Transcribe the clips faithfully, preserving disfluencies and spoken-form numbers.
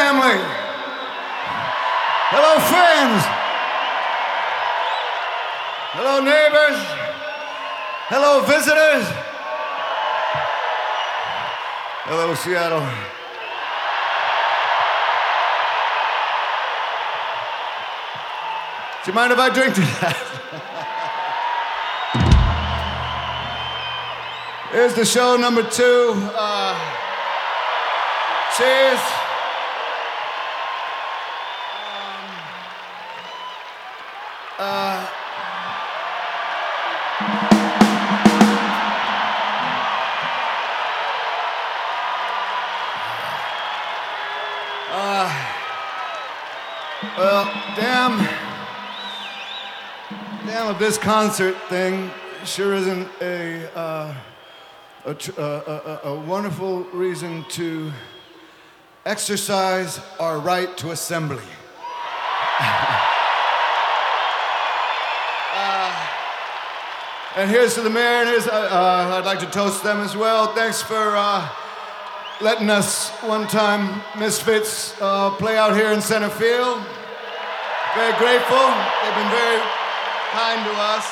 family. Hello, friends. Hello, neighbors. Hello, visitors. Hello, Seattle. Do you mind if I drink to that? Here's the show number two. Uh, cheers. Um, uh, uh, well, damn. Damn, if this concert thing sure isn't a, uh, a, tr- uh, a, a, a wonderful reason to exercise our right to assembly. uh, and here's to the mayor, and here's, uh, uh, I'd like to toast them as well. Thanks for uh, letting us one time Misfits uh, play out here in center field. Very grateful. They've been very kind to us.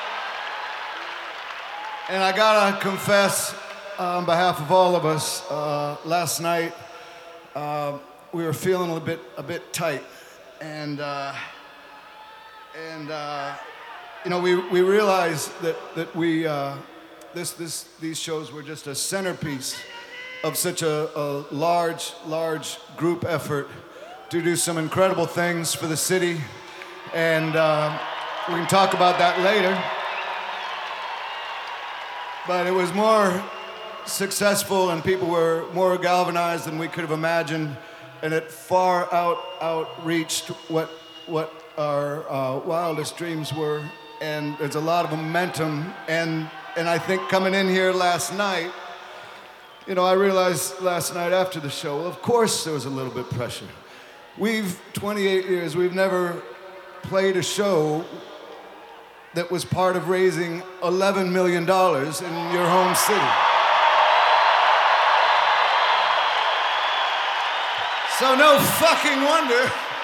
And I gotta confess, uh, on behalf of all of us, uh, last night uh, we were feeling a bit a bit tight, and uh, and uh, you know we we realized that that we uh, this this these shows were just a centerpiece of such a, a large large group effort to do some incredible things for the city, and. Uh, We can talk about that later. But it was more successful and people were more galvanized than we could have imagined, and it far out outreached what what our uh, wildest dreams were. And there's a lot of momentum. And and I think coming in here last night, you know, I realized last night after the show, well, of course there was a little bit of pressure. We've twenty-eight years, we've never played a show that was part of raising eleven million dollars in your home city. So no fucking wonder.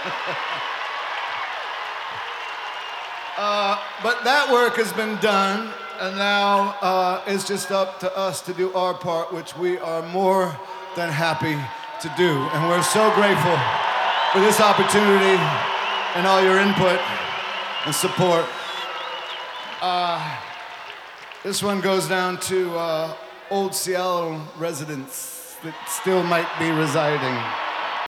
uh, but that work has been done, and now uh, it's just up to us to do our part, which we are more than happy to do. And we're so grateful for this opportunity and all your input and support. Uh, this one goes down to uh, old Seattle residents that still might be residing.